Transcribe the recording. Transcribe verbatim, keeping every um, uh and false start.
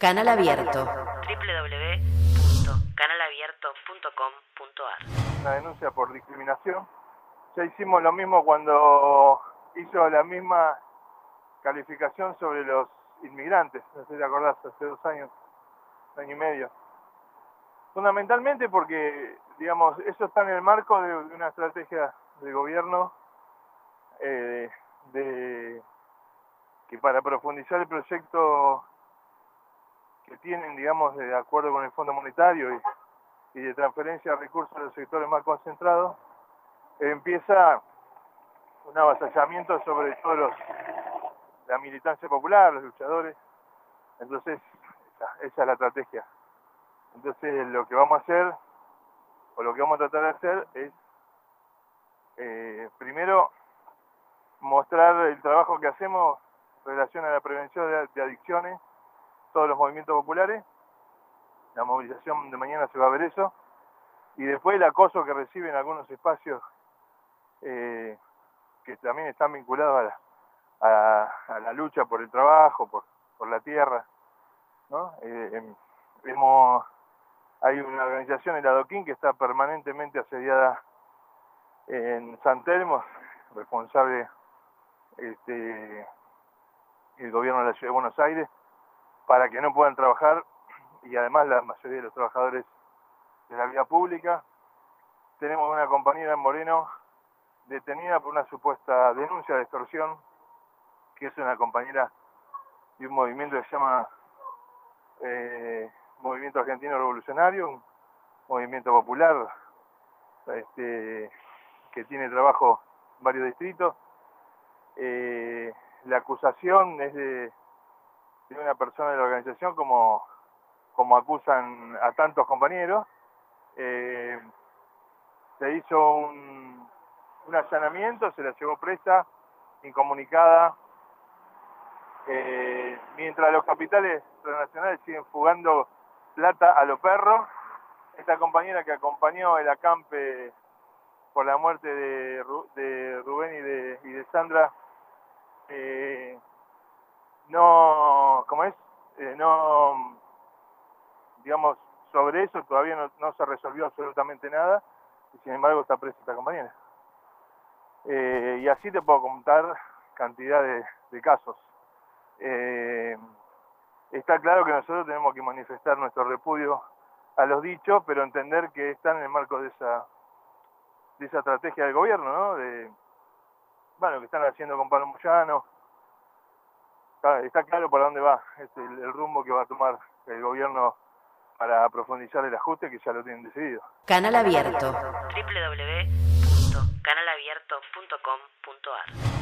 Canal Abierto. doble u doble u doble u punto canal abierto punto com punto a r. Una denuncia por discriminación. Ya hicimos lo mismo cuando hizo la misma calificación sobre los inmigrantes, no sé si te acordás, hace dos años, un año y medio. Fundamentalmente porque, digamos, eso está en el marco de, de una estrategia de gobierno eh, de que para profundizar el proyecto que tienen, digamos, de acuerdo con el Fondo Monetario y, y de transferencia de recursos a los sectores más concentrados, eh, empieza un avasallamiento sobre todos los la militancia popular, los luchadores. Entonces, esa, esa es la estrategia. Entonces, lo que vamos a hacer, o lo que vamos a tratar de hacer, es, eh, primero, mostrar el trabajo que hacemos en relación a la prevención de, de adicciones, todos los movimientos populares. La movilización de mañana se va a ver eso. Y después el acoso que reciben algunos espacios eh, que también están vinculados a la, a, a la lucha por el trabajo, por, por la tierra, ¿no? Eh, hemos, hay una organización, el Adoquín, que está permanentemente asediada en San Telmo, responsable este, el gobierno de la Ciudad de Buenos Aires, para que no puedan trabajar, y además la mayoría de los trabajadores de la vía pública. Tenemos una compañera en Moreno detenida por una supuesta denuncia de extorsión, que es una compañera de un movimiento que se llama eh, Movimiento Argentino Revolucionario, un movimiento popular este, que tiene trabajo en varios distritos. Eh, la acusación es de, de una persona de la organización, como, como acusan a tantos compañeros. Eh, se hizo un, un allanamiento, se la llevó presa, incomunicada, eh, mientras los capitales transnacionales siguen fugando plata a los perros. Esta compañera que acompañó el acampe por la muerte de, Ru, de Rubén y de, y de Sandra, eh, no, ¿cómo es? Eh, no, digamos, sobre eso todavía no, no se resolvió absolutamente nada, y sin embargo está presa esta compañera. Eh, y así te puedo contar cantidad de, de casos. Eh, está claro que nosotros tenemos que manifestar nuestro repudio a los dichos, pero entender que están en el marco de esa de esa estrategia del gobierno, ¿no? De, bueno, que están haciendo con Pablo Moyano. Está, está claro para dónde va, es el, el rumbo que va a tomar el gobierno para profundizar el ajuste, que ya lo tienen decidido. Canal Abierto. doble u doble u doble u punto canal abierto punto com punto a r.